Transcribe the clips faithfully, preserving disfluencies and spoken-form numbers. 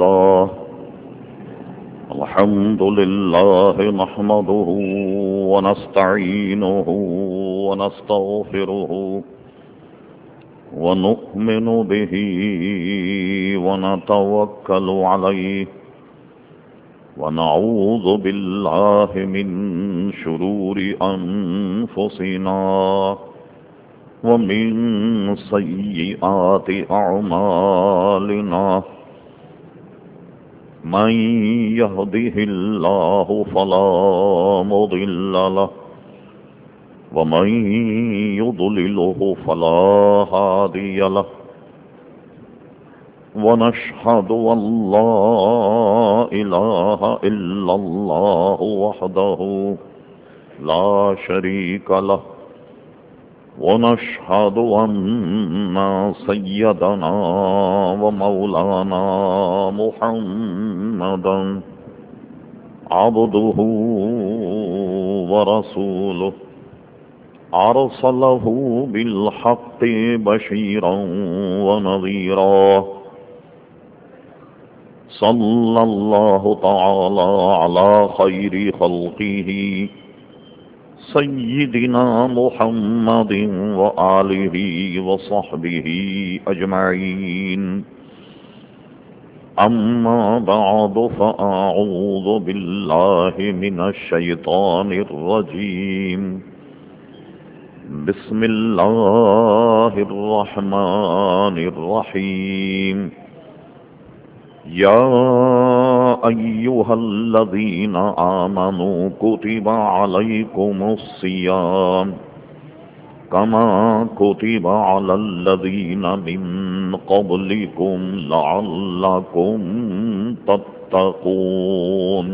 لله الحمد لله نحمده ونستعينه ونستغفره ونؤمن به ونتوكل عليه ونعوذ بالله من شرور أنفسنا ومن سيئات أعمالنا من يهده الله فلا مضل له ومن يضلله فلا هادي له ونشهد أن لا إله إلا الله وحده لا شريك له ونشهد أن سيدنا ومولانا محمدا عبده ورسوله أرسله بالحق بشيرا ونذيرا صلى الله تعالى على خير خلقه سيدنا محمد وآله وصحبه أجمعين أما بعد فأعوذ بالله من الشيطان الرجيم بسم الله الرحمن الرحيم يا أيها الذين آمنوا كتب عليكم الصيام كما كتب على الذين من قبلكم لعلكم تتقون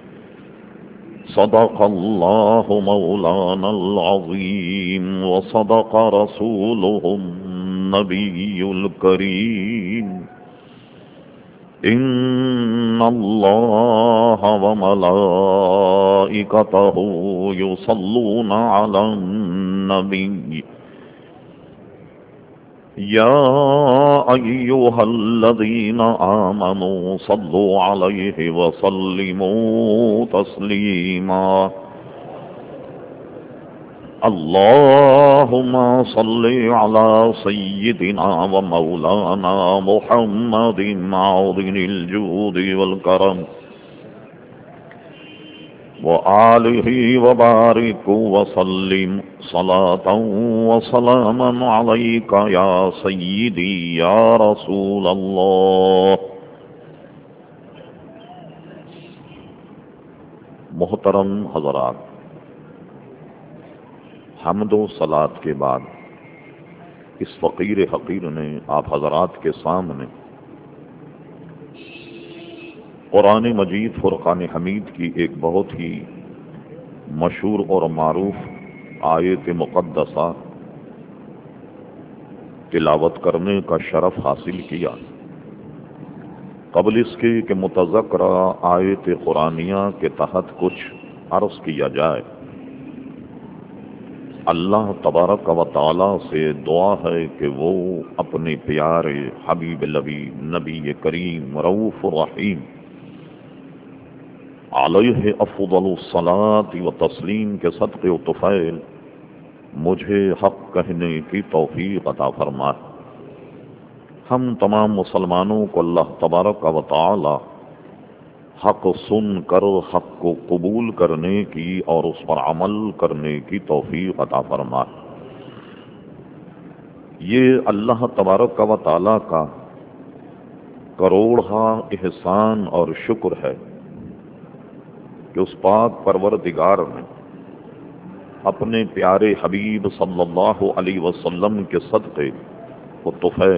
صدق الله مولانا العظيم وصدق رسوله النبي الكريم إن الله وملائكته يصلون على النبي يا أيها الذين آمنوا صلوا عليه وسلموا تسليما اللهم صل على سيدنا ومولانا محمد معظم الجود والكرم وآله وبارك وسلم صلاة وسلاما عليك يا سيدي يا رسول الله. محترم حضرات، حمد و صلات کے بعد اس فقیر حقیر نے آپ حضرات کے سامنے قرآن مجید فرقان حمید کی ایک بہت ہی مشہور اور معروف آیت مقدسہ تلاوت کرنے کا شرف حاصل کیا. قبل اس کے کہ متذکرہ آیت قرآنیہ کے تحت کچھ عرض کیا جائے، اللہ تبارک و تعالی سے دعا ہے کہ وہ اپنے پیارے حبیب لبی نبی کریم رؤوف الرحیم علیہ افضل الصلاۃ و تسلیم کے صدقے و طفیل مجھے حق کہنے کی توفیق عطا فرمائے. ہم تمام مسلمانوں کو اللہ تبارک و تعالی حق سن کر حق کو قبول کرنے کی اور اس پر عمل کرنے کی توفیق عطا فرمائے. یہ اللہ تبارک و تعالی کا کروڑا احسان اور شکر ہے کہ اس پاک پروردگار نے اپنے پیارے حبیب صلی اللہ علیہ وسلم کے صدقے و تحفے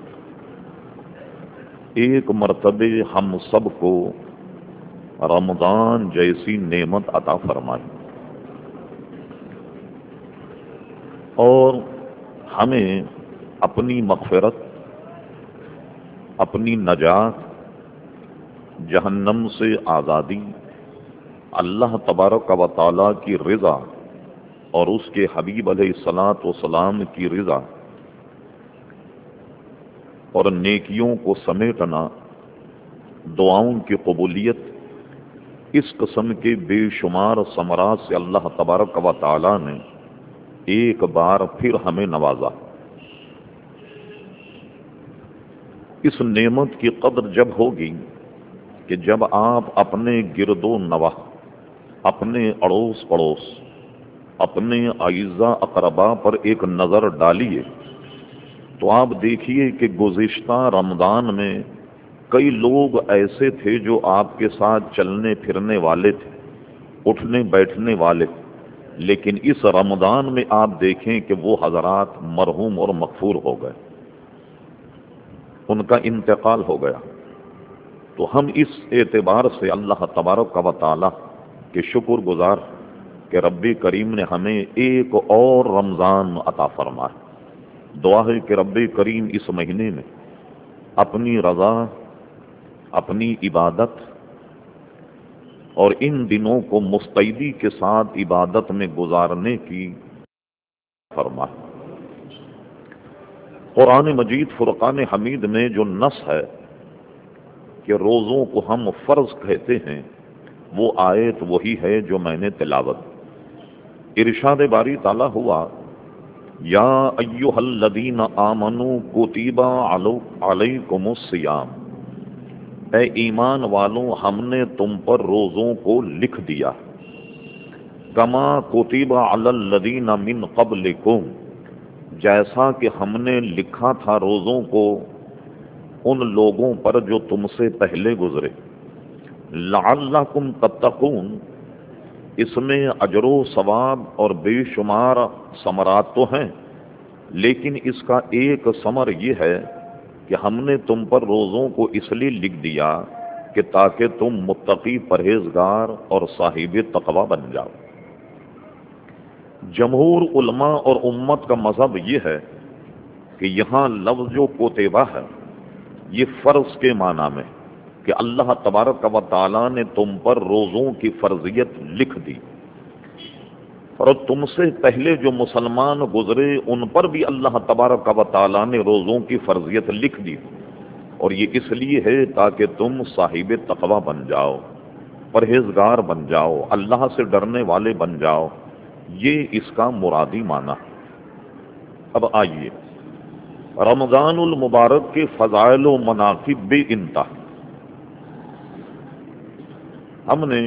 ایک مرتبہ ہم سب کو رمضان جیسی نعمت عطا فرمائی اور ہمیں اپنی مغفرت، اپنی نجات، جہنم سے آزادی، اللہ تبارک و تعالی کی رضا اور اس کے حبیب علیہ الصلاۃ والسلام کی رضا اور نیکیوں کو سمیٹنا دعاؤں کی قبولیت، اس قسم کے بے شمار ثمرات سے اللہ تبارک و تعالی نے ایک بار پھر ہمیں نوازا۔ اس نعمت کی قدر جب ہوگی کہ جب آپ اپنے گرد و نواح، اپنے اڑوس پڑوس، اپنے اعزا اقربا پر ایک نظر ڈالیے تو آپ دیکھیے کہ گزشتہ رمضان میں کئی لوگ ایسے تھے جو آپ کے ساتھ چلنے پھرنے والے تھے، اٹھنے بیٹھنے والے، لیکن اس رمضان میں آپ دیکھیں کہ وہ حضرات مرحوم اور مغفور ہو گئے، ان کا انتقال ہو گیا۔ تو ہم اس اعتبار سے اللہ تبارک و تعالی کے شکر گزار کہ رب کریم نے ہمیں ایک اور رمضان عطا فرمایا۔ دعا ہے کہ رب کریم اس مہینے میں اپنی رضا، اپنی عبادت اور ان دنوں کو مستعدی کے ساتھ عبادت میں گزارنے کی فرمائے۔ قرآن مجید فرقان حمید میں جو نص ہے کہ روزوں کو ہم فرض کہتے ہیں، وہ آیت وہی ہے جو میں نے تلاوت۔ ارشاد باری تعالیٰ ہوا، یا ایھا الذین آمنوا کتب علیکم الصیام، اے ایمان والوں ہم نے تم پر روزوں کو لکھ دیا، کما کتب علی الذین من قبلکم، جیسا کہ ہم نے لکھا تھا روزوں کو ان لوگوں پر جو تم سے پہلے گزرے، لعلکم تتقون، اس میں اجر و ثواب اور بے شمار ثمرات تو ہیں، لیکن اس کا ایک ثمر یہ ہے کہ ہم نے تم پر روزوں کو اس لیے لکھ دیا کہ تاکہ تم متقی، پرہیزگار اور صاحب تقوی بن جاؤ۔ جمہور علماء اور امت کا مذہب یہ ہے کہ یہاں لفظ جو کوتبہ ہے یہ فرض کے معنی میں، کہ اللہ تبارک و تعالیٰ نے تم پر روزوں کی فرضیت لکھ دی، اور تم سے پہلے جو مسلمان گزرے ان پر بھی اللہ تبارک و تعالیٰ نے روزوں کی فرضیت لکھ دی، اور یہ اس لیے ہے تاکہ تم صاحب تقوی بن جاؤ، پرہیزگار بن جاؤ، اللہ سے ڈرنے والے بن جاؤ۔ یہ اس کا مرادی معنی۔ اب آئیے رمضان المبارک کے فضائل و مناقب بے انتہا۔ ہم نے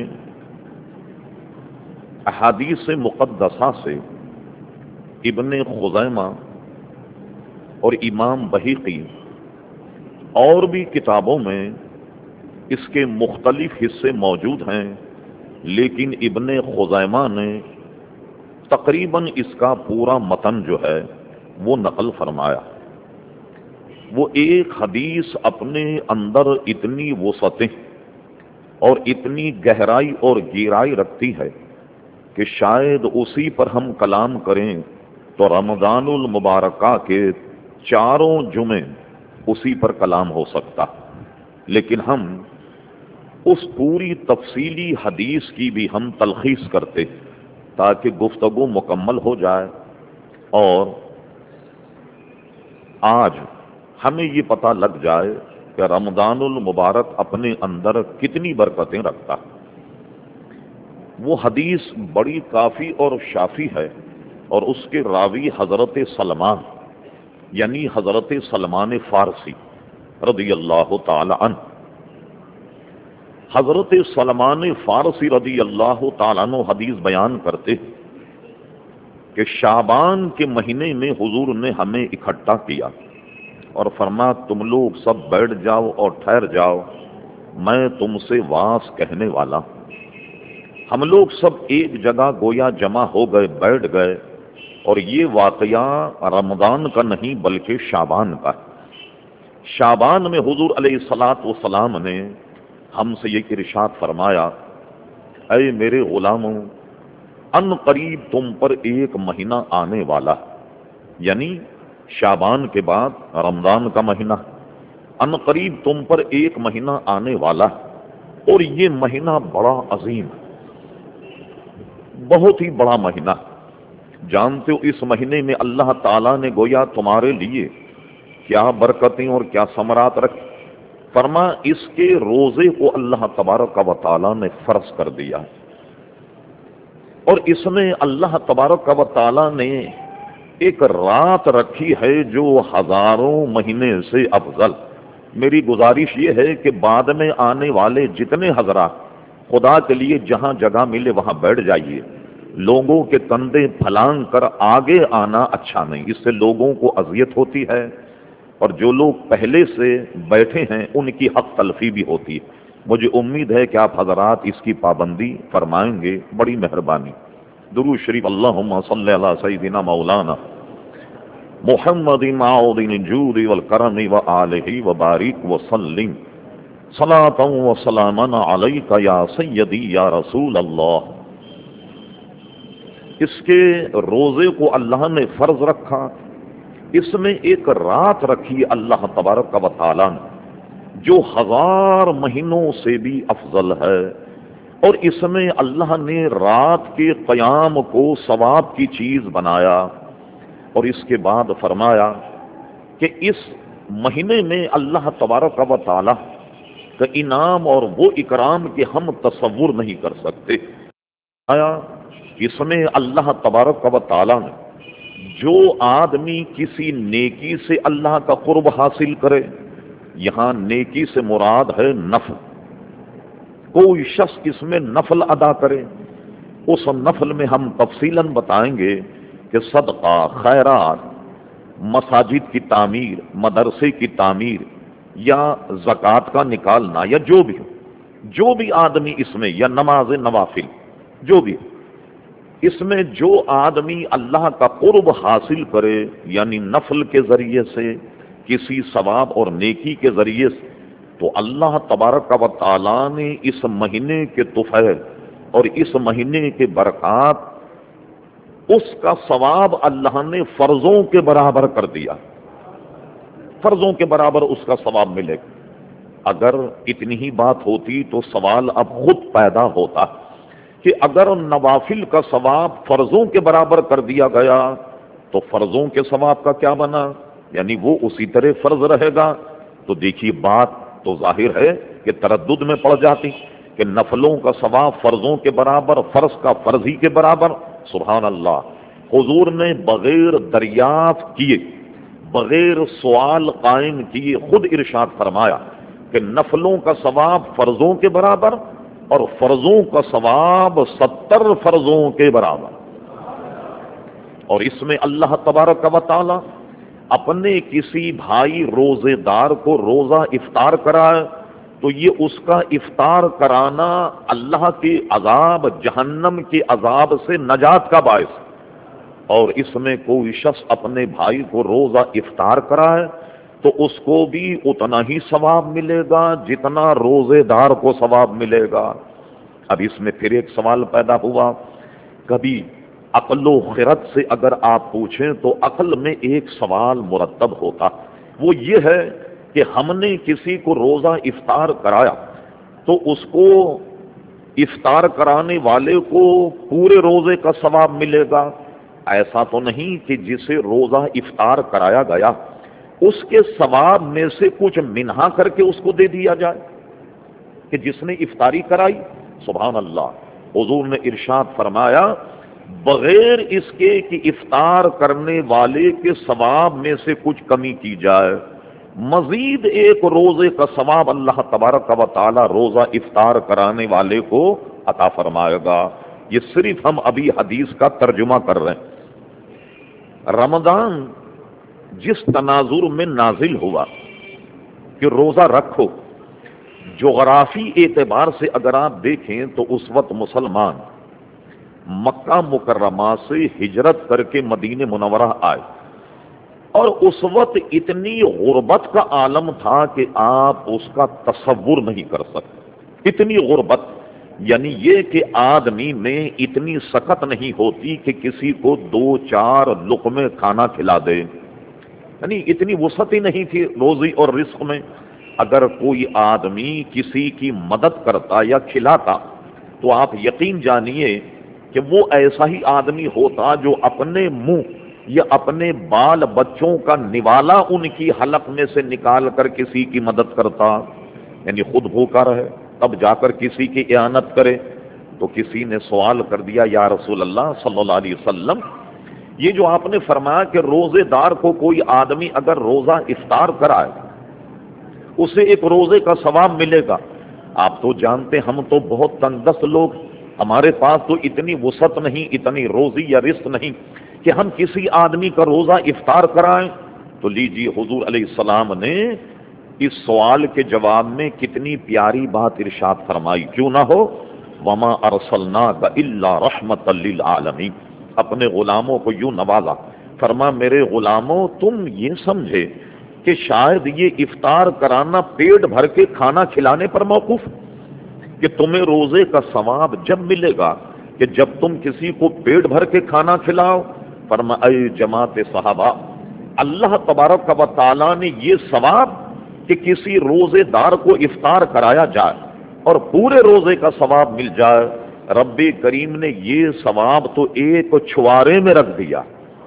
احادیث مقدسہ سے ابن خزیمہ اور امام بہقی اور بھی کتابوں میں اس کے مختلف حصے موجود ہیں، لیکن ابن خزیمہ نے تقریباً اس کا پورا متن جو ہے وہ نقل فرمایا۔ وہ ایک حدیث اپنے اندر اتنی وسعتیں اور اتنی گہرائی اور گہرائی رکھتی ہے کہ شاید اسی پر ہم کلام کریں تو رمضان المبارکہ کے چاروں جمعے اسی پر کلام ہو سکتا، لیکن ہم اس پوری تفصیلی حدیث کی بھی ہم تلخیص کرتے تاکہ گفتگو مکمل ہو جائے، اور آج ہمیں یہ پتہ لگ جائے کہ رمضان المبارک اپنے اندر کتنی برکتیں رکھتا۔ وہ حدیث بڑی کافی اور شافی ہے، اور اس کے راوی حضرت سلمان یعنی حضرت سلمان فارسی رضی اللہ تعالی عنہ۔ حضرت سلمان فارسی رضی اللہ تعالیٰ عنہ حدیث بیان کرتے کہ شعبان کے مہینے میں حضور نے ہمیں اکٹھا کیا اور فرمایا تم لوگ سب بیٹھ جاؤ اور ٹھہر جاؤ، میں تم سے واس کہنے والا۔ ہم لوگ سب ایک جگہ گویا جمع ہو گئے، بیٹھ گئے، اور یہ واقعہ رمضان کا نہیں بلکہ شعبان کا۔ شعبان میں حضور علیہ الصلاۃ والسلام نے ہم سے یہ ارشاد فرمایا، اے میرے غلاموں، ان قریب تم پر ایک مہینہ آنے والا، یعنی شعبان کے بعد رمضان کا مہینہ، ان قریب تم پر ایک مہینہ آنے والا، اور یہ مہینہ بڑا عظیم، بہت ہی بڑا مہینہ۔ جانتے ہو اس مہینے میں اللہ تعالیٰ نے گویا تمہارے لیے کیا برکتیں اور کیا ثمرات رکھی۔ فرما اس کے روزے کو اللہ تبارک و تعالیٰ نے فرض کر دیا ہے، اور اس میں اللہ تبارک و تعالیٰ نے ایک رات رکھی ہے جو ہزاروں مہینے سے افضل۔ میری گزارش یہ ہے کہ بعد میں آنے والے جتنے حضرات خدا کے لیے جہاں جگہ ملے وہاں بیٹھ جائیے، لوگوں کے کندھے پھلانگ کر آگے آنا اچھا نہیں، اس سے لوگوں کو اذیت ہوتی ہے، اور جو لوگ پہلے سے بیٹھے ہیں ان کی حق تلفی بھی ہوتی ہے۔ مجھے امید ہے کہ آپ حضرات اس کی پابندی فرمائیں گے، بڑی مہربانی۔ درود شریف اللہم صلی علی سیدنا مولانا محمد معودن الجود والکرم وآلہ وبارک وسلم صلاۃ وسلاما علیک یا سیدی یا رسول اللہ۔ اس کے روزے کو اللہ نے فرض رکھا، اس میں ایک رات رکھی اللہ تبارک و تعالیٰ نے جو ہزار مہینوں سے بھی افضل ہے، اور اس میں اللہ نے رات کے قیام کو ثواب کی چیز بنایا، اور اس کے بعد فرمایا کہ اس مہینے میں اللہ تبارک و تعالیٰ کا انعام اور وہ اکرام کہ ہم تصور نہیں کر سکتے۔ آیا اس میں اللہ تبارک و تعالیٰ نے جو آدمی کسی نیکی سے اللہ کا قرب حاصل کرے، یہاں نیکی سے مراد ہے نفل، کوئی شخص اس میں نفل ادا کرے، اس نفل میں ہم تفصیلاً بتائیں گے کہ صدقہ، خیرات، مساجد کی تعمیر، مدرسے کی تعمیر، یا زکوٰۃ کا نکالنا، یا جو بھی ہو، جو بھی آدمی اس میں، یا نماز نوافل، جو بھی اس میں جو آدمی اللہ کا قرب حاصل کرے، یعنی نفل کے ذریعے سے، کسی ثواب اور نیکی کے ذریعے سے، تو اللہ تبارک و تعالیٰ نے اس مہینے کے طفیل اور اس مہینے کے برکات، اس کا ثواب اللہ نے فرضوں کے برابر کر دیا، فرضوں کے برابر اس کا ثواب ملے گا۔ اگر اتنی ہی بات ہوتی تو سوال اب خود پیدا ہوتا کہ اگر نوافل کا ثواب فرضوں کے برابر کر دیا گیا تو فرضوں کے ثواب کا کیا بنا، یعنی وہ اسی طرح فرض رہے گا؟ تو دیکھیے بات تو ظاہر ہے کہ تردد میں پڑ جاتی کہ نفلوں کا ثواب فرضوں کے برابر، فرض کا فرض ہی کے برابر۔ سبحان اللہ، حضور نے بغیر دریافت کیے، بغیر سوال قائم کیے خود ارشاد فرمایا کہ نفلوں کا ثواب فرضوں کے برابر اور فرضوں کا ثواب ستر فرضوں کے برابر۔ اور اس میں اللہ تبارک و تعالی اپنے کسی بھائی روزے دار کو روزہ افطار کرائے تو یہ اس کا افطار کرانا اللہ کے عذاب، جہنم کے عذاب سے نجات کا باعث، اور اس میں کوئی شخص اپنے بھائی کو روزہ افطار کرائے تو اس کو بھی اتنا ہی ثواب ملے گا جتنا روزے دار کو ثواب ملے گا۔ اب اس میں پھر ایک سوال پیدا ہوا، کبھی عقل و خرد سے اگر آپ پوچھیں تو عقل میں ایک سوال مرتب ہوتا، وہ یہ ہے کہ ہم نے کسی کو روزہ افطار کرایا تو اس کو افطار کرانے والے کو پورے روزے کا ثواب ملے گا؟ ایسا تو نہیں کہ جسے روزہ افطار کرایا گیا اس کے ثواب میں سے کچھ منہا کر کے اس کو دے دیا جائے کہ جس نے افطاری کرائی۔ سبحان اللہ، حضور نے ارشاد فرمایا بغیر اس کے کہ افطار کرنے والے کے ثواب میں سے کچھ کمی کی جائے، مزید ایک روزے کا ثواب اللہ تبارک و تعالی روزہ افطار کرانے والے کو عطا فرمائے گا۔ یہ صرف ہم ابھی حدیث کا ترجمہ کر رہے ہیں۔ رمضان جس تناظر میں نازل ہوا کہ روزہ رکھو، جغرافی اعتبار سے اگر آپ دیکھیں تو اس وقت مسلمان مکہ مکرمہ سے ہجرت کر کے مدینہ منورہ آئے، اور اس وقت اتنی غربت کا عالم تھا کہ آپ اس کا تصور نہیں کر سکتے، اتنی غربت، یعنی یہ کہ آدمی میں اتنی سخت نہیں ہوتی کہ کسی کو دو چار لقمے کھانا کھلا دے، یعنی اتنی وسعت ہی نہیں تھی روزی اور رزق میں۔ اگر کوئی آدمی کسی کی مدد کرتا یا کھلاتا تو آپ یقین جانیے کہ وہ ایسا ہی آدمی ہوتا جو اپنے منہ یا اپنے بال بچوں کا نوالا ان کی حلق میں سے نکال کر کسی کی مدد کرتا۔ یعنی خود بھوکا رہے تب جا کر کسی کی اعانت کرے۔ تو کسی نے سوال کر دیا یا رسول اللہ صلی اللہ علیہ وسلم، یہ جو آپ نے فرمایا کہ روزے دار کو کوئی آدمی اگر روزہ افطار کرائے اسے ایک روزے کا ثواب ملے گا، آپ تو جانتے ہم تو بہت تنگ دست لوگ، ہمارے پاس تو اتنی وسعت نہیں، اتنی روزی یا رزق نہیں کہ ہم کسی آدمی کا روزہ افطار کرائیں۔ تو لیجیے حضور علیہ السلام نے اس سوال کے جواب میں کتنی پیاری بات ارشاد فرمائی، کیوں نہ ہو وما ارسلناک الا رحمۃ للعالمین، اپنے غلاموں کو یوں نوازا، فرما میرے غلاموں تم یہ سمجھے کہ شاید یہ افطار کرانا پیٹ بھر کے کھانا کھلانے پر موقوف، کہ تمہیں روزے کا ثواب جب ملے گا کہ جب تم کسی کو پیٹ بھر کے کھانا کھلاؤ۔ فرما اے جماعت صحابہ، اللہ تبارک و تعالیٰ نے یہ ثواب کہ کسی روزے دار کو افطار کرایا جائے اور پورے روزے کا ثواب مل جائے، رب کریم نے یہ ثواب تو ایک چھوارے میں رکھ دیا،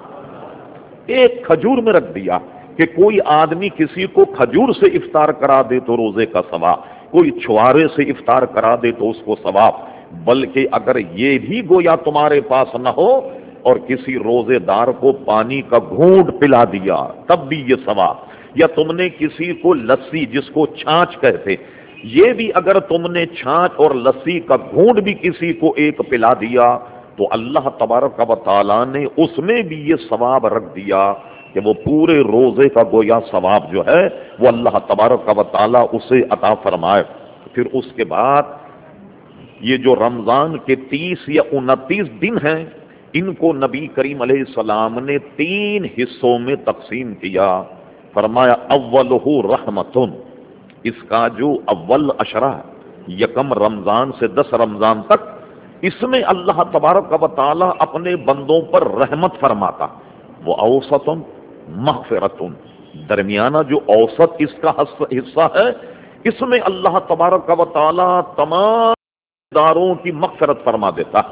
ایک کھجور میں رکھ دیا کہ کوئی آدمی کسی کو کھجور سے افطار کرا دے تو روزے کا ثواب، کوئی چھوارے سے افطار کرا دے تو اس کو ثواب، بلکہ اگر یہ بھی گویا تمہارے پاس نہ ہو اور کسی روزے دار کو پانی کا گھونٹ پلا دیا تب بھی یہ ثواب، یا تم نے کسی کو لسی جس کو چھاچھ کہتے، یہ بھی اگر تم نے چھاچھ اور لسی کا گھونٹ بھی کسی کو ایک پلا دیا تو اللہ تبارک و تعالیٰ نے اس میں بھی یہ ثواب رکھ دیا کہ وہ پورے روزے کا گویا ثواب جو ہے وہ اللہ تبارک و تعالیٰ اسے عطا فرمائے۔ پھر اس کے بعد یہ جو رمضان کے تیس یا انتیس دن ہیں ان کو نبی کریم علیہ السلام نے تین حصوں میں تقسیم کیا، فرمایا اولہ رحمتن، اس کا جو اول عشرہ یکم رمضان سے دس رمضان تک اس میں اللہ تبارک و تعالیٰ اپنے بندوں پر رحمت فرماتا، وہ اوسطن مغفرتن، درمیانہ جو اوسط اس کا حصہ ہے اس میں اللہ تبارک و تعالیٰ تمام داروں کی مغفرت فرما دیتا،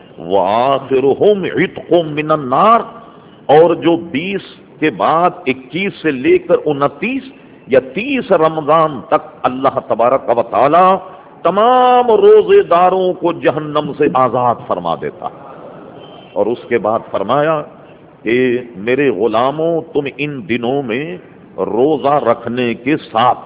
وآخرہم عتق من النار، اور جو بیس کے بعد اکیس سے لے کر انتیس یا تیس رمضان تک اللہ تبارک و تعالیٰ تمام روزے داروں کو جہنم سے آزاد فرما دیتا، اور اس کے بعد فرمایا کہ میرے غلاموں تم ان دنوں میں روزہ رکھنے کے ساتھ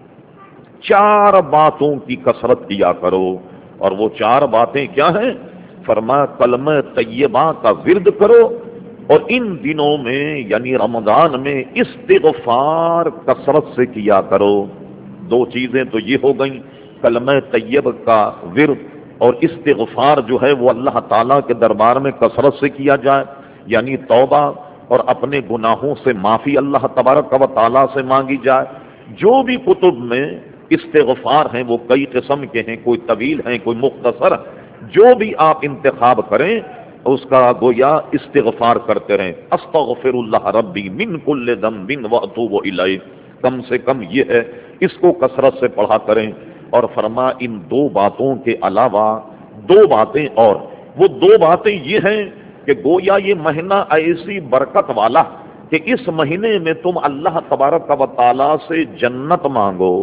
چار باتوں کی کثرت کیا کرو، اور وہ چار باتیں کیا ہیں؟ فرمایا کلمہ طیبہ کا ورد کرو، اور ان دنوں میں یعنی رمضان میں استغفار کثرت سے کیا کرو۔ دو چیزیں تو یہ ہو گئیں، کلمہ طیب کا ورد اور استغفار جو ہے وہ اللہ تعالیٰ کے دربار میں کثرت سے کیا جائے، یعنی توبہ اور اپنے گناہوں سے معافی اللہ تبارک و تعالیٰ سے مانگی جائے۔ جو بھی کتب میں استغفار ہیں وہ کئی قسم کے ہیں، کوئی طویل ہیں کوئی مختصر، جو بھی آپ انتخاب کریں اس کا گویا استغفار کرتے رہیں، استغفر اللہ ربی من کل ذنب واتوب الیہ، کم سے کم یہ ہے، اس کو کثرت سے پڑھا کریں۔ اور فرما ان دو باتوں کے علاوہ دو باتیں اور، وہ دو باتیں یہ ہیں کہ گویا یہ مہینہ ایسی برکت والا کہ اس مہینے میں تم اللہ تبارک و تعالیٰ سے جنت مانگو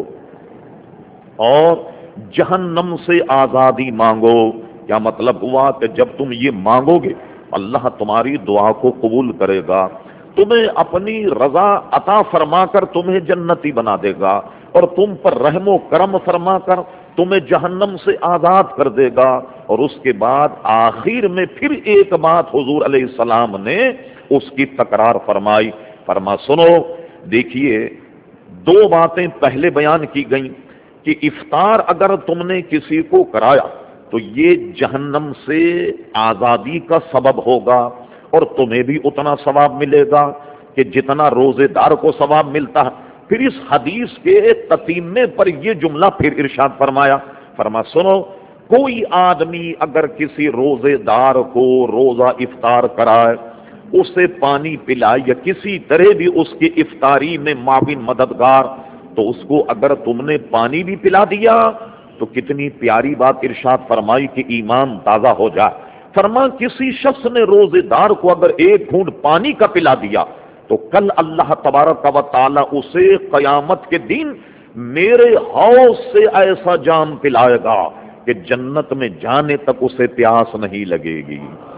اور جہنم سے آزادی مانگو۔ کیا مطلب ہوا کہ جب تم یہ مانگو گے اللہ تمہاری دعا کو قبول کرے گا، تمہیں اپنی رضا عطا فرما کر تمہیں جنتی بنا دے گا، اور تم پر رحم و کرم فرما کر تمہیں جہنم سے آزاد کر دے گا۔ اور اس کے بعد آخر میں پھر ایک بات حضور علیہ السلام نے اس کی تکرار فرمائی، فرما سنو، دیکھیے دو باتیں پہلے بیان کی گئیں کہ افطار اگر تم نے کسی کو کرایا تو یہ جہنم سے آزادی کا سبب ہوگا، اور تمہیں بھی اتنا ثواب ملے گا کہ جتنا روزے دار کو ثواب ملتا ہے۔ پھر اس حدیث کے تتیمے پر یہ جملہ پھر ارشاد فرمایا، فرما سنو، کوئی آدمی اگر کسی روزے دار کو روزہ افطار کرائے، اسے پانی پلائے یا کسی طرح بھی اس کی افطاری میں معاون مددگار، تو اس کو اگر تم نے پانی بھی پلا دیا تو کتنی پیاری بات ارشاد فرمائی کہ ایمان تازہ ہو جائے۔ فرما کسی شخص نے روزے دار کو اگر ایک گھونٹ پانی کا پلا دیا تو کل اللہ تبارک و تعالی اسے قیامت کے دن میرے حوض سے ایسا جام پلائے گا کہ جنت میں جانے تک اسے پیاس نہیں لگے گی،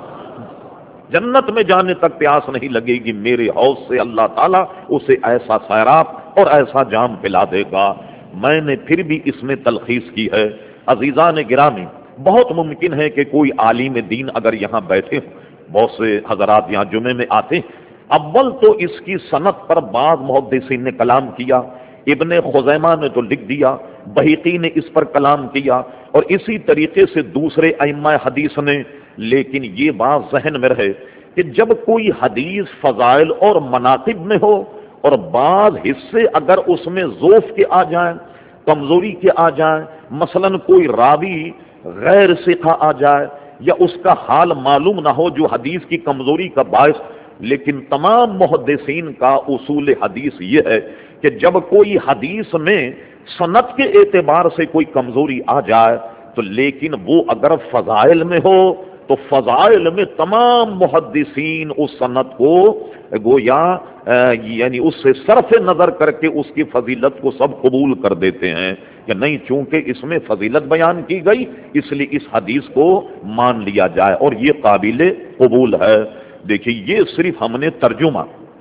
جنت میں جانے تک پیاس نہیں لگے گی، میرے حوض سے اللہ تعالیٰ اسے ایسا سیراب اور ایسا جام پلا دے گا۔ میں نے پھر بھی اس میں تلخیص کی ہے۔ عزیزان گرامی، بہت ممکن ہے کہ کوئی عالم دین اگر یہاں بیٹھے ہوں، بہت سے حضرات یہاں جمعے میں آتے ہیں، اول تو اس کی سند پر بعض محدثین نے کلام کیا، ابن خزیمہ نے تو لکھ دیا، بہقی نے اس پر کلام کیا، اور اسی طریقے سے دوسرے ائمہ حدیث نے، لیکن یہ بات ذہن میں رہے کہ جب کوئی حدیث فضائل اور مناقب میں ہو اور بعض حصے اگر اس میں ضعف کے آ جائیں، کمزوری کے آ جائیں، مثلا کوئی راوی غیر ثقہ آ جائے یا اس کا حال معلوم نہ ہو جو حدیث کی کمزوری کا باعث، لیکن تمام محدثین کا اصول حدیث یہ ہے کہ جب کوئی حدیث میں سند کے اعتبار سے کوئی کمزوری آ جائے تو لیکن وہ اگر فضائل میں ہو تو فضائل میں تمام محدثین اس سند کو گویا یعنی اس سے صرف نظر کر کے اس کی فضیلت کو سب قبول کر دیتے ہیں کہ نہیں، چونکہ اس میں فضیلت بیان کی گئی اس لیے اس حدیث کو مان لیا جائے اور یہ قابل قبول ہے۔ دیکھیے، یہ صرف ہم نے ترجمہ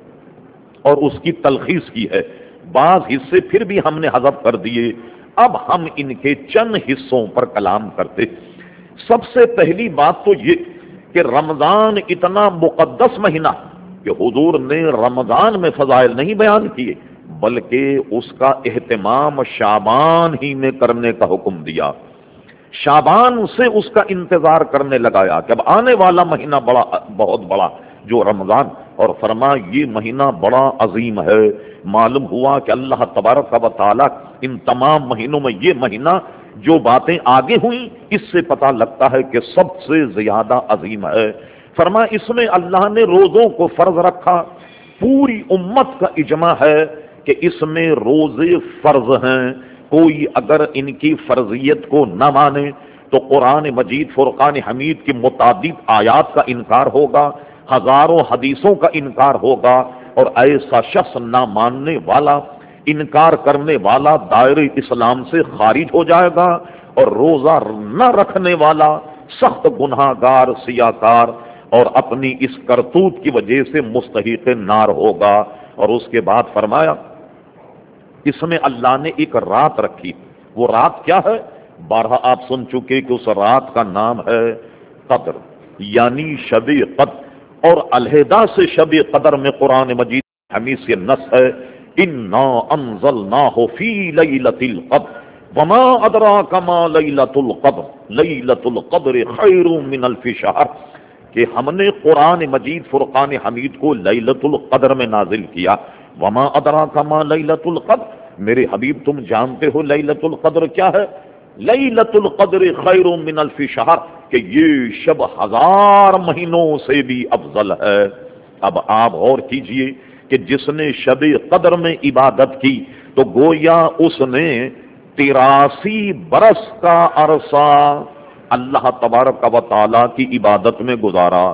اور اس کی تلخیص کی ہے، بعض حصے پھر بھی ہم نے حذف کر دیے۔ اب ہم ان کے چند حصوں پر کلام کرتے۔ سب سے پہلی بات تو یہ کہ رمضان اتنا مقدس مہینہ کہ حضور نے رمضان میں فضائل نہیں بیان کیے بلکہ اس کا اہتمام شعبان ہی میں کرنے کا حکم دیا، شعبان سے اس کا انتظار کرنے لگایا کہ اب آنے والا مہینہ بڑا بہت بڑا جو رمضان، اور فرما یہ مہینہ بڑا عظیم ہے۔ معلوم ہوا کہ اللہ تبارک و تعالی ان تمام مہینوں میں یہ مہینہ جو باتیں آگے ہوئیں اس سے پتہ لگتا ہے کہ سب سے زیادہ عظیم ہے۔ فرما اس میں اللہ نے روزوں کو فرض رکھا، پوری امت کا اجماع ہے کہ اس میں روزے فرض ہیں، کوئی اگر ان کی فرضیت کو نہ مانے تو قرآن مجید فرقان حمید کی متعدد آیات کا انکار ہوگا، ہزاروں حدیثوں کا انکار ہوگا، اور ایسا شخص نہ ماننے والا، انکار کرنے والا دائرہ اسلام سے خارج ہو جائے گا، اور روزہ نہ رکھنے والا سخت گناہ گار سیاکار اور اپنی اس کرتوت کی وجہ سے مستحق نار ہوگا۔ اور اس کے بعد فرمایا اس میں اللہ نے ایک رات رکھی، وہ رات کیا ہے؟ بارہ آپ سن چکے کہ اس رات کا نام ہے قدر، یعنی شب قدر، اور علیحدہ سے شب قدر میں قرآن مجید حمید سے نص ہے انا انزلناہ فی لیلۃ القدر وما ادراک ما لیلۃ القدر لیلۃ القدر خیر من الف شہر، کہ ہم نے قرآن مجید فرقان حمید کو لیلۃ القدر میں نازل کیا۔ وما ادراک ما لیلۃ القدر، میرے حبیب تم جانتے ہو لیلۃ القدر کیا ہے؟ لیلۃ القدر خیر من الف شہر، کہ یہ شب ہزار مہینوں سے بھی افضل ہے۔ اب آپ غور کیجئے کہ جس نے شب قدر میں عبادت کی تو گویا اس نے تراسی برس کا عرصہ اللہ تبارک و تعالی کی عبادت میں گزارا،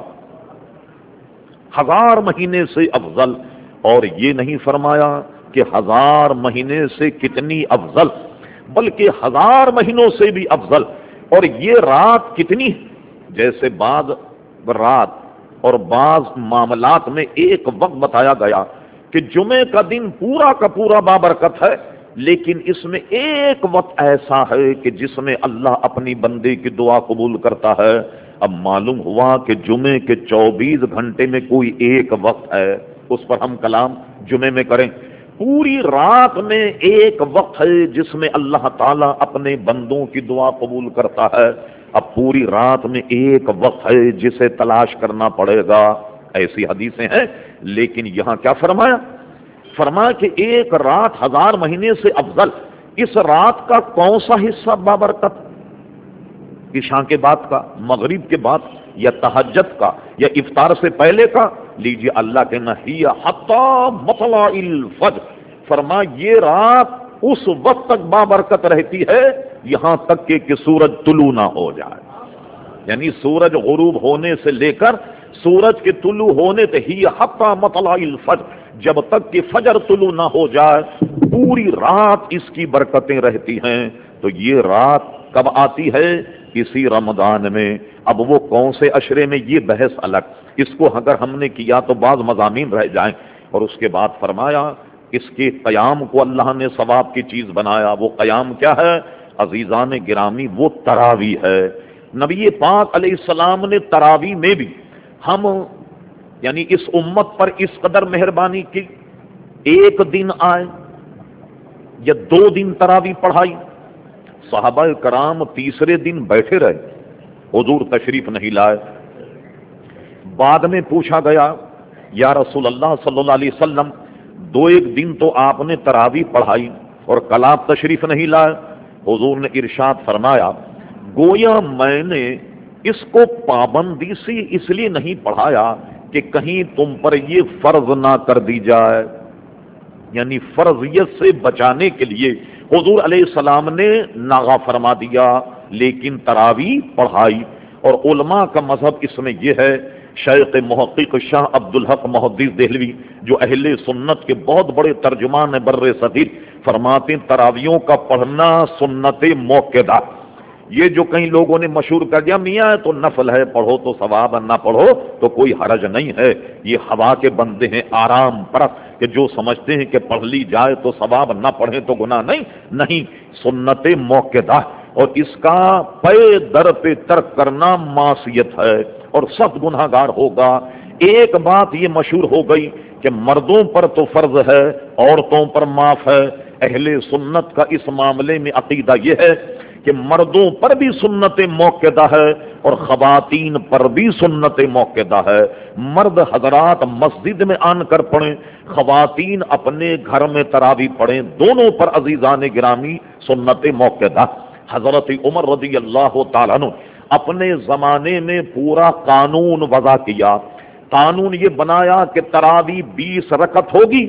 ہزار مہینے سے افضل۔ اور یہ نہیں فرمایا کہ ہزار مہینے سے کتنی افضل، بلکہ ہزار مہینوں سے بھی افضل۔ اور یہ رات کتنی، جیسے بعض رات اور بعض معاملات میں ایک وقت بتایا گیا کہ جمعے کا دن پورا کا پورا بابرکت ہے، لیکن اس میں ایک وقت ایسا ہے کہ جس میں اللہ اپنی بندے کی دعا قبول کرتا ہے۔ اب معلوم ہوا کہ جمعے کے چوبیس گھنٹے میں کوئی ایک وقت ہے، اس پر ہم کلام جمعے میں کریں۔ پوری رات میں ایک وقت ہے جس میں اللہ تعالیٰ اپنے بندوں کی دعا قبول کرتا ہے۔ اب پوری رات میں ایک وقت ہے جسے تلاش کرنا پڑے گا، ایسی حدیثیں ہیں، لیکن یہاں کیا فرمایا؟ فرمایا کہ ایک رات ہزار مہینے سے افضل۔ اس رات کا کون سا حصہ بابرکت؟ عشاء کے بعد کا، مغرب کے بعد، یا تہجد کا، یا افطار سے پہلے کا؟ لیجیے اللہ کے نہی حتی مطلع الفجر، فرما یہ رات اس وقت تک بابرکت رہتی ہے یہاں تک کہ, کہ سورج طلوع نہ ہو جائے، یعنی سورج غروب ہونے سے لے کر سورج کے طلوع ہونے تک ہی حتی مطلع الفجر، جب تک کہ فجر طلوع نہ ہو جائے پوری رات اس کی برکتیں رہتی ہیں. تو یہ رات کب آتی ہے؟ اسی رمضان میں. اب وہ کون سے عشرے میں، یہ بحث الگ. اس کو اگر ہم نے کیا تو بعض مضامین رہ جائیں. اور اس کے بعد فرمایا اس کے قیام کو اللہ نے ثواب کی چیز بنایا. وہ قیام کیا ہے عزیزان گرامی؟ وہ تراویح ہے. نبی پاک علیہ السلام نے تراویح میں بھی ہم یعنی اس امت پر اس قدر مہربانی کی، ایک دن آئے یا دو دن تراویح پڑھائی. صحابہ کرام تیسرے دن بیٹھے رہے، حضور تشریف نہیں لائے. بعد میں پوچھا گیا یا رسول اللہ صلی اللہ علیہ وسلم دو ایک دن تو آپ نے تراویح پڑھائی اور کل آپ تشریف نہیں لائے. حضور نے ارشاد فرمایا گویا میں نے اس کو پابندی سے اس لیے نہیں پڑھایا کہ کہیں تم پر یہ فرض نہ کر دی جائے، یعنی فرضیت سے بچانے کے لیے حضور علیہ السلام نے ناغا فرما دیا، لیکن تراویح پڑھائی. اور علماء کا مذہب اس میں یہ ہے، شیخ محقق شاہ عبدالحق محدث دہلوی جو اہل سنت کے بہت بڑے ترجمان ہیں بر صغیر، فرماتے ہیں تراویحوں کا پڑھنا سنت موقدہ. یہ جو کئی لوگوں نے مشہور کر دیا میاں تو نفل ہے پڑھو تو ثواب، نہ پڑھو تو کوئی حرج نہیں ہے، یہ ہوا کے بندے ہیں آرام پرست کہ جو سمجھتے ہیں کہ پڑھ لی جائے تو ثواب، نہ پڑھیں تو گناہ نہیں. نہیں، سنت موقدہ. اور اس کا پے در پہ ترک کرنا معصیت ہے اور سخت گناہ گار ہوگا. ایک بات یہ مشہور ہو گئی کہ مردوں پر تو فرض ہے، عورتوں پر معاف ہے. اہل سنت کا اس معاملے میں عقیدہ یہ ہے کہ مردوں پر بھی سنت موقدہ ہے اور خواتین پر بھی سنت موقدہ ہے. مرد حضرات مسجد میں آن کر پڑھیں، خواتین اپنے گھر میں تراویح پڑھیں، دونوں پر عزیزان گرامی سنت موقدہ. حضرت عمر رضی اللہ تعالیٰ عنہ اپنے زمانے میں پورا قانون وضع کیا. قانون یہ بنایا کہ تراویح بیس رکعت ہوگی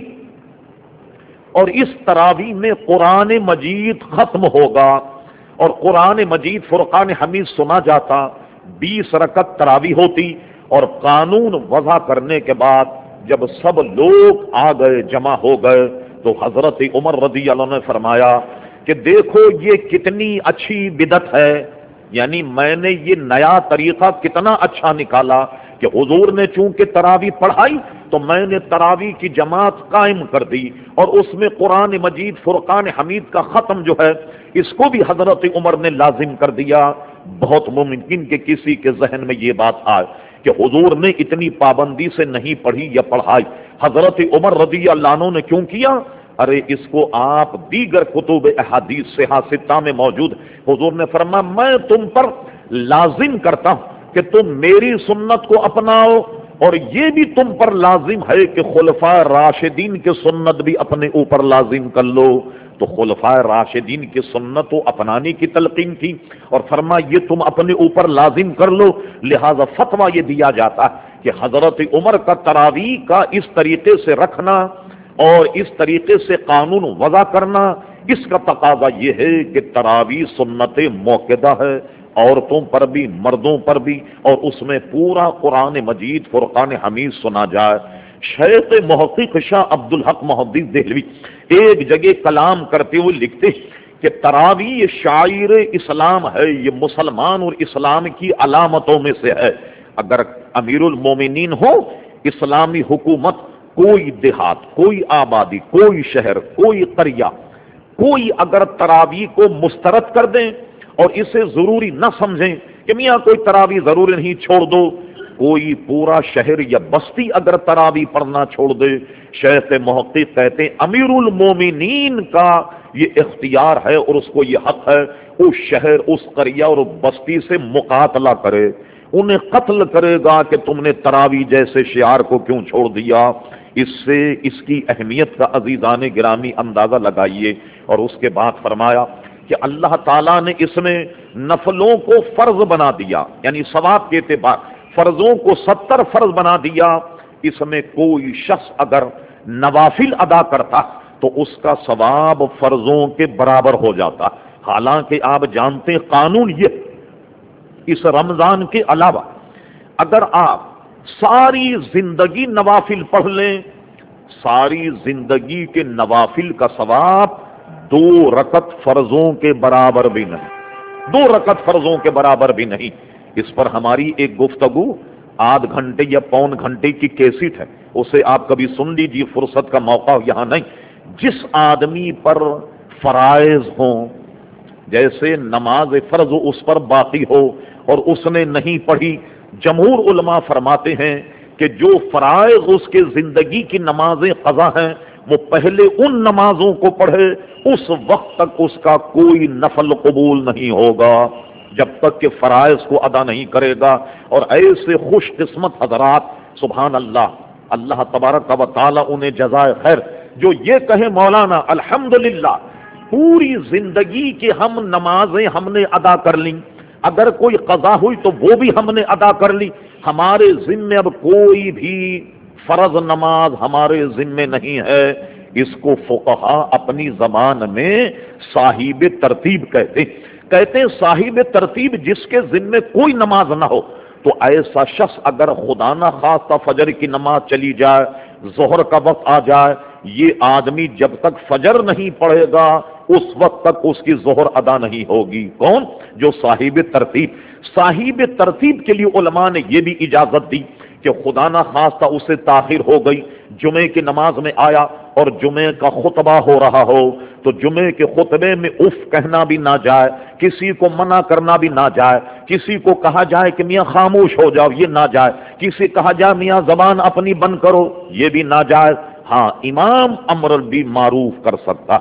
اور اس تراویح میں قرآن مجید ختم ہوگا اور قرآن مجید فرقان حمید سنا جاتا. بیس رکعت تراویح ہوتی. اور قانون وضع کرنے کے بعد جب سب لوگ آ گئے، جمع ہو گئے، تو حضرت عمر رضی اللہ عنہ نے فرمایا کہ دیکھو یہ کتنی اچھی بدعت ہے، یعنی میں نے یہ نیا طریقہ کتنا اچھا نکالا کہ حضور نے چونکہ تراویح پڑھائی تو میں نے تراویح کی جماعت قائم کر دی اور اس میں قرآن مجید فرقان حمید کا ختم جو ہے اس کو بھی حضرت عمر نے لازم کر دیا. بہت ممکن کہ کسی کے ذہن میں یہ بات آئے کہ حضور نے اتنی پابندی سے نہیں پڑھی یا پڑھائی، حضرت عمر رضی اللہ عنہ نے کیوں کیا؟ ارے اس کو آپ دیگر کتب احادیث صحیحہ ستہ میں موجود. حضور نے فرمایا میں تم پر لازم کرتا ہوں کہ تم میری سنت کو اپناؤ اور یہ بھی تم پر لازم ہے کہ خلفائے راشدین کی سنت بھی اپنے اوپر لازم کر لو. تو خلفائے راشدین کی سنت کو اپنانے کی تلقین کی اور فرمایا یہ تم اپنے اوپر لازم کر لو. لہذا فتویٰ یہ دیا جاتا ہے کہ حضرت عمر کا تراویح کا اس طریقے سے رکھنا اور اس طریقے سے قانون وضع کرنا، اس کا تقاضا یہ ہے کہ تراویح سنت موقدہ ہے، عورتوں پر بھی مردوں پر بھی، اور اس میں پورا قرآن مجید فرقان حمید سنا جائے. شیخ محقق شاہ عبدالحق محدث دہلوی ایک جگہ کلام کرتے ہوئے لکھتے کہ تراویح شاعر اسلام ہے، یہ مسلمان اور اسلام کی علامتوں میں سے ہے. اگر امیر المومنین ہو، اسلامی حکومت، کوئی دیہات، کوئی آبادی، کوئی شہر، کوئی قریہ، کوئی اگر تراویح کو مسترد کر دیں اور اسے ضروری نہ سمجھیں کہ میاں کوئی تراویح ضروری نہیں چھوڑ دو، کوئی پورا شہر یا بستی اگر تراویح پڑھنا چھوڑ دے، شیخ محقق کہتے ہیں امیر المومنین کا یہ اختیار ہے اور اس کو یہ حق ہے اس شہر، اس قریہ اور بستی سے مقاتلہ کرے، انہیں قتل کرے گا کہ تم نے تراویح جیسے شعار کو کیوں چھوڑ دیا. اس سے اس کی اہمیت کا عزیزان گرامی اندازہ لگائیے. اور اس کے بعد فرمایا کہ اللہ تعالیٰ نے اس میں نفلوں کو فرض بنا دیا، یعنی ثواب کے اعتبار فرضوں کو ستر فرض بنا دیا. اس میں کوئی شخص اگر نوافل ادا کرتا تو اس کا ثواب فرضوں کے برابر ہو جاتا. حالانکہ آپ جانتے ہیں قانون یہ اس رمضان کے علاوہ اگر آپ ساری زندگی نوافل پڑھ لیں، ساری زندگی کے نوافل کا ثواب دو رکعت فرضوں کے برابر بھی نہیں، دو رکعت فرضوں کے برابر بھی نہیں۔ اس پر ہماری ایک گفتگو آدھ گھنٹے یا پون گھنٹے کی کیسٹ ہے، اسے آپ کبھی سن لیجیے، فرصت کا موقع یہاں نہیں۔ جس آدمی پر فرائض ہوں، جیسے نماز فرض اس پر باقی ہو اور اس نے نہیں پڑھی، جمہور علماء فرماتے ہیں کہ جو فرائض اس کے زندگی کی نمازیں قضا ہیں، وہ پہلے ان نمازوں کو پڑھے، اس وقت تک اس کا کوئی نفل قبول نہیں ہوگا جب تک کہ فرائض کو ادا نہیں کرے گا۔ اور ایسے خوش قسمت حضرات، سبحان اللہ، اللہ تبارک و تعالی انہیں جزائے خیر، جو یہ کہے مولانا الحمدللہ پوری زندگی کی ہم نمازیں ہم نے ادا کر لیں، اگر کوئی قضا ہوئی تو وہ بھی ہم نے ادا کر لی، ہمارے ذمے اب کوئی بھی فرض نماز ہمارے ذمے نہیں ہے۔ اس کو فقہا اپنی زبان میں صاحب ترتیب کہتے کہتے ہیں صاحب ترتیب جس کے ذمے کوئی نماز نہ ہو، تو ایسا شخص اگر خدا نہ خواستہ فجر کی نماز چلی جائے، ظہر کا وقت آ جائے، یہ آدمی جب تک فجر نہیں پڑھے گا اس وقت تک اس کی ظہر ادا نہیں ہوگی۔ کون؟ جو صاحب ترتیب۔ صاحب ترتیب کے لیے علماء نے یہ بھی اجازت دی کہ خدا نہ خواستہ اسے تاخیر ہو گئی، جمعے کی نماز میں آیا اور جمعے کا خطبہ ہو رہا ہو، تو جمعے کے خطبے میں اف کہنا بھی نہ جائے، کسی کو منع کرنا بھی نہ جائے، کسی کو کہا جائے کہ میاں خاموش ہو جاؤ، یہ نہ جائے، کسی کہا جائے میاں زبان اپنی بند کرو، یہ بھی نہ جائے۔ ہاں، امام امر بھی معروف کر سکتا،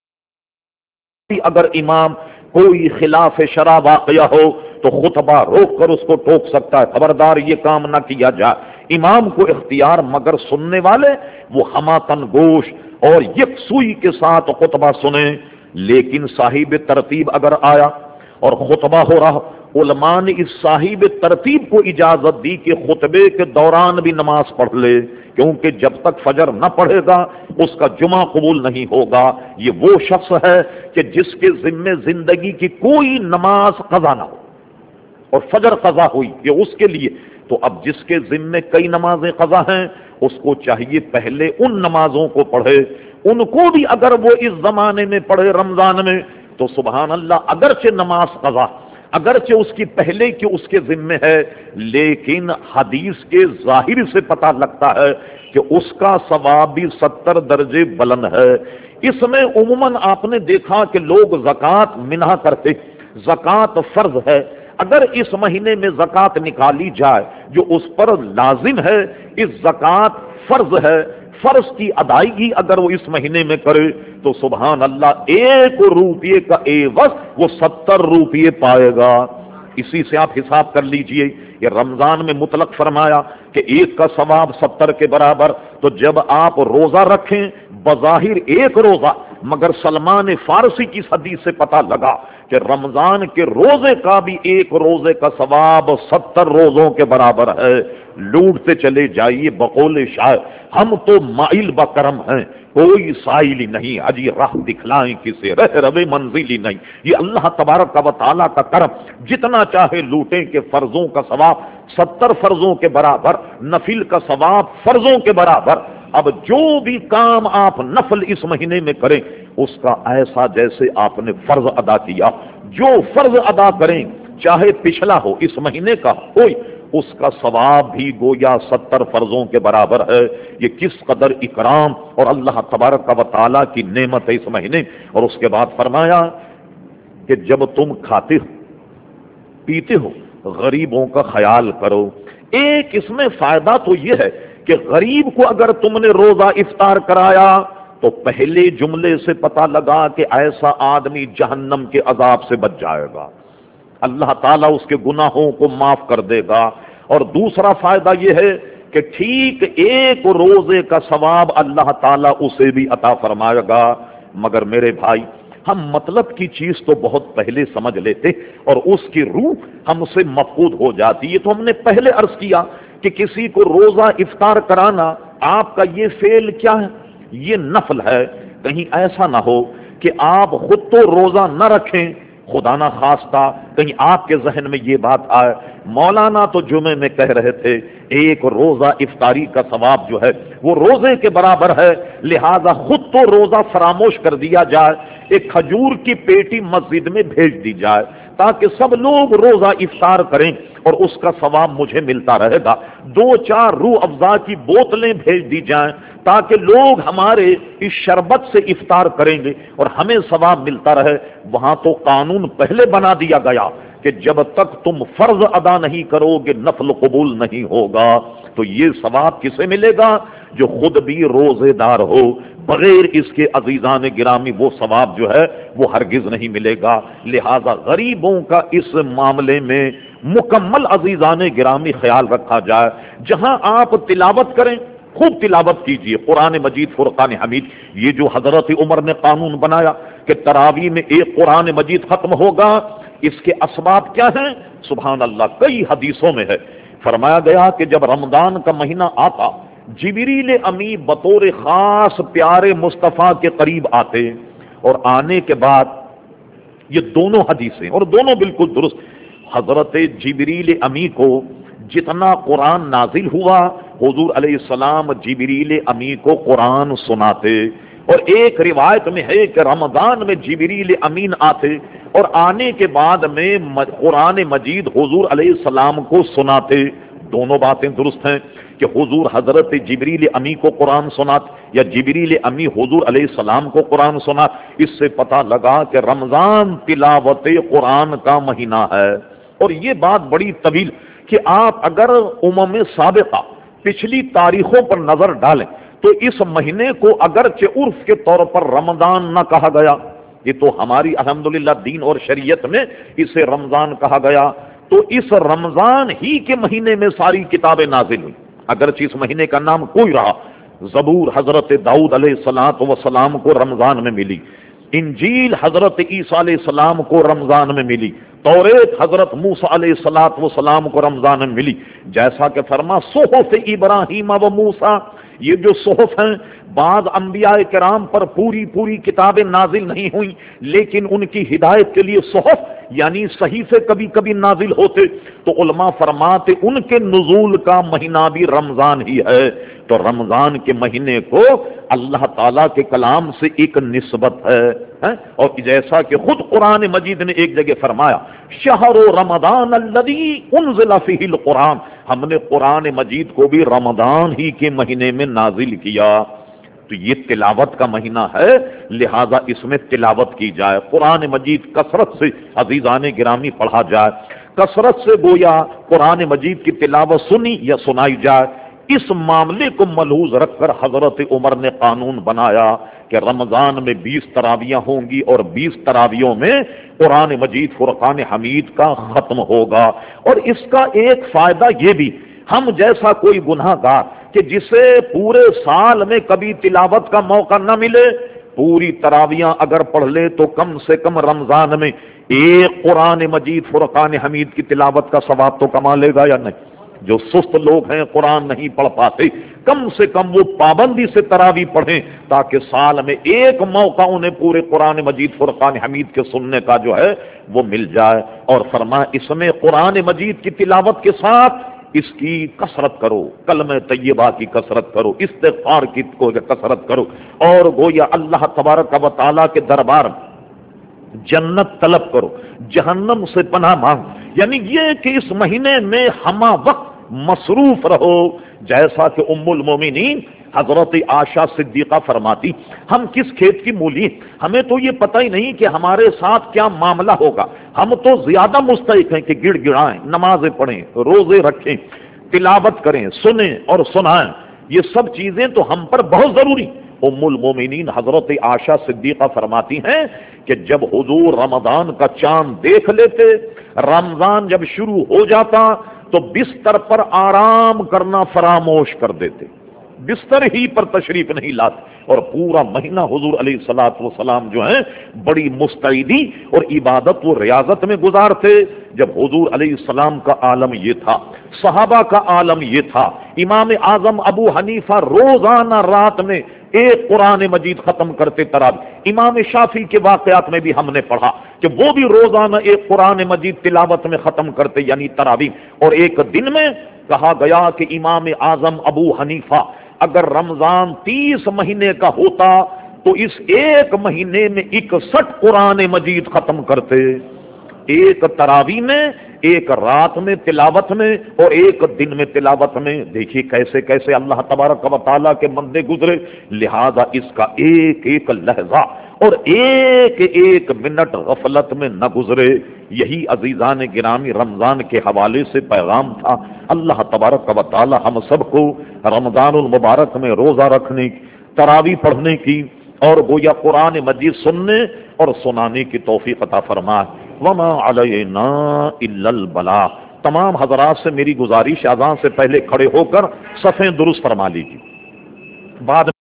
اگر امام کوئی خلاف شرع واقعہ ہو تو خطبہ روک کر اس کو ٹوک سکتا ہے، خبردار یہ کام نہ کیا جائے۔ امام کو اختیار، مگر سننے والے وہ ہماتن گوش اور یکسوئی کے ساتھ خطبہ سنیں۔ لیکن صاحب ترتیب اگر آیا اور خطبہ ہو رہا، علماء نے اس صاحب ترتیب کو اجازت دی کہ خطبے کے دوران بھی نماز پڑھ لے، کیونکہ جب تک فجر نہ پڑھے گا اس کا جمعہ قبول نہیں ہوگا۔ یہ وہ شخص ہے کہ جس کے ذمے زندگی کی کوئی نماز قضا نہ ہو اور فجر قضا ہوئی، یہ اس کے لیے۔ تو اب جس کے ذمے کئی نمازیں قضا ہیں، اس کو چاہیے پہلے ان نمازوں کو پڑھے، ان کو بھی اگر وہ اس زمانے میں پڑھے رمضان میں تو سبحان اللہ، اگرچہ نماز قضا، اگرچہ اس کی پہلے کی اس کے ذمے ہے، لیکن حدیث کے ظاہر سے پتہ لگتا ہے کہ اس کا ثواب بھی ستر درجے بلند ہے۔ اس میں عموماً آپ نے دیکھا کہ لوگ زکوٰۃ منع کرتے، زکوٰۃ فرض ہے، اگر اس مہینے میں زکوٰۃ نکالی جائے جو اس پر لازم ہے، اس زکوٰۃ فرض ہے، فرض کی ادائیگی اگر وہ اس مہینے میں کرے تو سبحان اللہ ایک روپیے کا عوض وہ ستر روپیے پائے گا۔ اسی سے آپ حساب کر لیجئے، یہ رمضان میں مطلق فرمایا کہ ایک کا ثواب ستر کے برابر، تو جب آپ روزہ رکھیں بظاہر ایک روزہ، مگر سلمان فارسی کی حدیث سے پتہ لگا کہ رمضان کے روزے کا بھی ایک روزے کا ثواب ستر روزوں کے برابر ہے۔ لوٹتے چلے جائیے، بقول شاعر ہم تو مائل بکرم ہیں، کوئی سائل ہی نہیں، اجی راہ دکھلائیں کسے، رہ روے منزل ہی نہیں۔ یہ اللہ تبارک و تعالیٰ کا کرم، جتنا چاہے لوٹیں کہ فرضوں کا ثواب ستر فرضوں کے برابر، نفل کا ثواب فرضوں کے برابر۔ اب جو بھی کام آپ نفل اس مہینے میں کریں اس کا ایسا جیسے آپ نے فرض ادا کیا، جو فرض ادا کریں چاہے پچھلا ہو اس مہینے کا کوئی، اس کا ثواب بھی گویا ستر فرضوں کے برابر ہے۔ یہ کس قدر اکرام اور اللہ تبارک و تعالیٰ کی نعمت ہے اس مہینے۔ اور اس کے بعد فرمایا کہ جب تم کھاتے ہو پیتے ہو غریبوں کا خیال کرو۔ ایک اس میں فائدہ تو یہ ہے کہ غریب کو اگر تم نے روزہ افطار کرایا تو پہلے جملے سے پتہ لگا کہ ایسا آدمی جہنم کے عذاب سے بچ جائے گا، اللہ تعالیٰ اس کے گناہوں کو معاف کر دے گا۔ اور دوسرا فائدہ یہ ہے کہ ٹھیک ایک روزے کا ثواب اللہ تعالیٰ اسے بھی عطا فرمائے گا۔ مگر میرے بھائی، ہم مطلب کی چیز تو بہت پہلے سمجھ لیتے اور اس کی روح ہم سے مفقود ہو جاتی ہے۔ تو ہم نے پہلے عرض کیا کہ کسی کو روزہ افطار کرانا، آپ کا یہ فعل کیا ہے؟ یہ نفل ہے۔ کہیں ایسا نہ ہو کہ آپ خود تو روزہ نہ رکھیں، خدا نہ خواستہ کہیں آپ کے ذہن میں یہ بات آئے مولانا تو جمعے میں کہہ رہے تھے ایک روزہ افطاری کا ثواب جو ہے وہ روزے کے برابر ہے، لہذا خود تو روزہ فراموش کر دیا جائے، ایک کھجور کی پیٹی مسجد میں بھیج دی جائے تاکہ سب لوگ روزہ افطار کریں اور اس کا ثواب مجھے ملتا رہے گا، دو چار روح افزا کی بوتلیں بھیج دی جائیں تاکہ لوگ ہمارے اس شربت سے افطار کریں گے اور ہمیں ثواب ملتا رہے۔ وہاں تو قانون پہلے بنا دیا گیا کہ جب تک تم فرض ادا نہیں کرو گے نفل قبول نہیں ہوگا، تو یہ ثواب کسے ملے گا؟ جو خود بھی روزے دار ہو، بغیر اس کے عزیزان گرامی وہ ثواب جو ہے وہ ہرگز نہیں ملے گا۔ لہذا غریبوں کا اس معاملے میں مکمل عزیزان گرامی خیال رکھا جائے، جہاں آپ تلاوت کریں خوب تلاوت کیجئے قرآن مجید فرقان حمید۔ یہ جو حضرت عمر نے قانون بنایا کہ تراویح میں ایک قرآن مجید ختم ہوگا، اس کے اسباب کیا ہیں؟ سبحان اللہ، کئی حدیثوں میں ہے، فرمایا گیا کہ جب رمضان کا مہینہ آتا جبریل امی بطور خاص پیارے مصطفیٰ کے قریب آتے، اور آنے کے بعد یہ دونوں حدیثیں اور دونوں بالکل درست، حضرت جبریل امی کو جتنا قرآن نازل ہوا حضور علیہ السلام جبریل امی کو قرآن سناتے، اور ایک روایت میں ہے کہ رمضان میں جبریل امین آتے اور آنے کے بعد میں قرآن مجید حضور علیہ السلام کو سناتے۔ دونوں باتیں درست ہیں کہ حضور حضرت جبریل امی کو قرآن سنات یا جبریل امی حضور علیہ السلام کو قرآن سنات۔ اس سے پتہ لگا کہ رمضان تلاوت قرآن کا مہینہ ہے، اور یہ بات بڑی طویل کہ آپ اگر امم سابقہ پچھلی تاریخوں پر نظر ڈالیں تو اس مہینے کو اگرچہ عرف کے طور پر رمضان نہ کہا گیا، یہ تو ہماری الحمدللہ دین اور شریعت میں اسے رمضان کہا گیا، تو اس رمضان ہی کے مہینے میں ساری کتابیں نازل ہوئی، اگرچہ اس مہینے کا نام کوئی رہا۔ زبور حضرت داؤد علیہ الصلوۃ والسلام کو رمضان میں ملی، انجیل حضرت عیسیٰ علیہ السلام کو رمضان میں ملی، توریت حضرت موسیٰ علیہ الصلوۃ والسلام کو رمضان میں ملی، جیسا کہ فرما صحف ابراہیم و موسیٰ، یہ جو صحف ہیں بعض انبیاء کرام پر پوری پوری کتابیں نازل نہیں ہوئیں، لیکن ان کی ہدایت کے لیے صحف یعنی صحیفے کبھی کبھی نازل ہوتے، تو علماء فرماتے ان کے نزول کا مہینہ بھی رمضان ہی ہے۔ تو رمضان کے مہینے کو اللہ تعالیٰ کے کلام سے ایک نسبت ہے، اور جیسا کہ خود قرآن مجید نے ایک جگہ فرمایا شہر رمضان الذی انزل فیہ القرآن، ہم نے قرآن مجید کو بھی رمضان ہی کے مہینے میں نازل کیا۔ تو یہ تلاوت کا مہینہ ہے، لہذا اس میں تلاوت کی جائے، قرآن مجید کثرت سے عزیزان گرامی پڑھا جائے، کثرت سے گویا قرآن مجید کی تلاوت سنی یا سنائی جائے۔ اس معاملے کو ملحوظ رکھ کر حضرت عمر نے قانون بنایا کہ رمضان میں بیس تراویاں ہوں گی اور بیس تراویوں میں قرآن مجید فرقان حمید کا ختم ہوگا۔ اور اس کا ایک فائدہ یہ بھی، ہم جیسا کوئی گناہ گار کہ جسے پورے سال میں کبھی تلاوت کا موقع نہ ملے، پوری تراویاں اگر پڑھ لے تو کم سے کم رمضان میں ایک قرآن مجید فرقان حمید کی تلاوت کا ثواب تو کما لے گا یا نہیں؟ جو سست لوگ ہیں قرآن نہیں پڑھ پاتے، کم سے کم وہ پابندی سے تراویح پڑھیں تاکہ سال میں ایک موقع انہیں پورے قرآن مجید فرقان حمید کے سننے کا جو ہے وہ مل جائے۔ اور فرمایا اس میں قرآن مجید کی تلاوت کے ساتھ اس کی کثرت کرو، کلمہ طیبہ کی کثرت کرو، استغفار کی کثرت کرو، اور گویا اللہ تبارک و تعالیٰ کے دربار جنت طلب کرو، جہنم سے پناہ مانگ، یعنی یہ کہ اس مہینے میں ہمہ وقت مصروف رہو، جیسا کہ ام المومنین حضرت عائشہ صدیقہ فرماتی ہم کس کھیت کی مولی، ہمیں تو یہ پتہ ہی نہیں کہ ہمارے ساتھ کیا معاملہ ہوگا، ہم تو زیادہ مستحق ہیں کہ گڑ گڑائیں، نمازیں پڑھیں، روزے رکھیں، تلاوت کریں، سنیں اور سنائیں، یہ سب چیزیں تو ہم پر بہت ضروری۔ ام المومنین حضرت عائشہ صدیقہ فرماتی ہیں کہ جب حضور رمضان کا چاند دیکھ لیتے، رمضان جب شروع ہو جاتا تو بستر پر آرام کرنا فراموش کر دیتے، بستر ہی پر تشریف نہیں لاتے، اور پورا مہینہ حضور علیہ الصلوۃ والسلام جو ہیں بڑی مستعدی اور عبادت و ریاضت میں گزارتے۔ جب حضور علیہ السلام کا عالم یہ تھا، صحابہ کا عالم یہ تھا، امام اعظم ابو حنیفہ روزانہ رات میں ایک قرآن مجید ختم کرتے تراویح۔ امام شافعی کے واقعات میں بھی ہم نے پڑھا کہ وہ بھی روزانہ ایک قرآن مجید تلاوت میں ختم کرتے، یعنی تراویح۔ اور ایک دن میں کہا گیا کہ امام اعظم ابو حنیفہ اگر رمضان تیس مہینے کا ہوتا تو اس ایک مہینے میں اکسٹھ قرآن مجید ختم کرتے، ایک تراویح میں، ایک رات میں تلاوت میں اور ایک دن میں تلاوت میں۔ دیکھیے کیسے کیسے اللہ تبارک و تعالیٰ کے بندے گزرے، لہذا اس کا ایک ایک لحظہ اور ایک ایک منٹ غفلت میں نہ گزرے۔ یہی عزیزان گرامی رمضان کے حوالے سے پیغام تھا۔ اللہ تبارک و تعالیٰ ہم سب کو رمضان المبارک میں روزہ رکھنے، تراویح پڑھنے کی اور گویا قرآن مجید سننے اور سنانے کی توفیق عطا فرمائے۔ وما علینا الا البلاغ۔ تمام حضرات سے میری گزارش، اذان سے پہلے کھڑے ہو کر صفیں درست فرما لیجیے، بعد